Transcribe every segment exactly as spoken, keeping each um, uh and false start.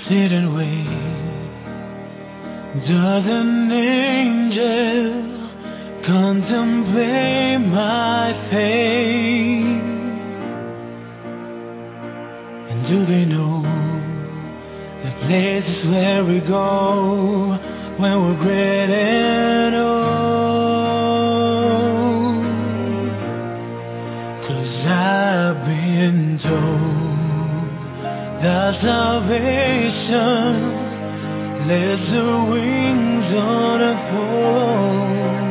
sit and wait. Does an angel contemplate my fate? And do they know the places where we go when we're great and old? 'Cause I've been told that salvation lets the wings unfold.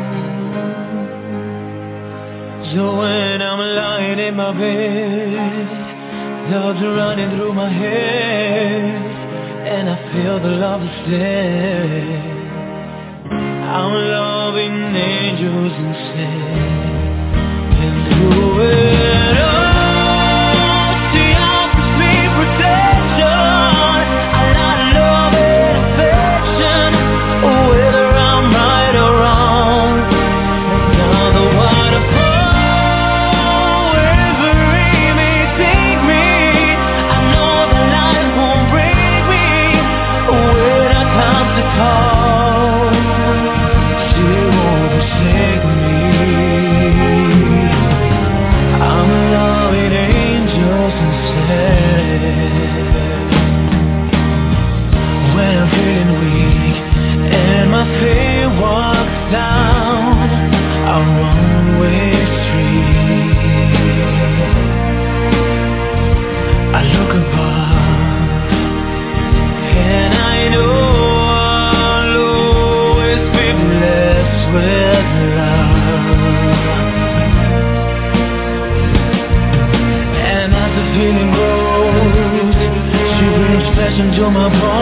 So when I'm lying in my bed, thoughts are running through my head, and I feel the love instead. I'm loving angels instead. And through it all, she offers me protection, a lot of love and affection, whether I'm right or wrong. And now the waterfall, wherever it may take me, I know that life won't break me when I come to call. She won't forsake me. I'm loving angels instead. When I'm feeling weak and my faith walks down a one-way street, I look above and I know I'll always be blessed with love. And as the feeling grows, she brings passion to my bones.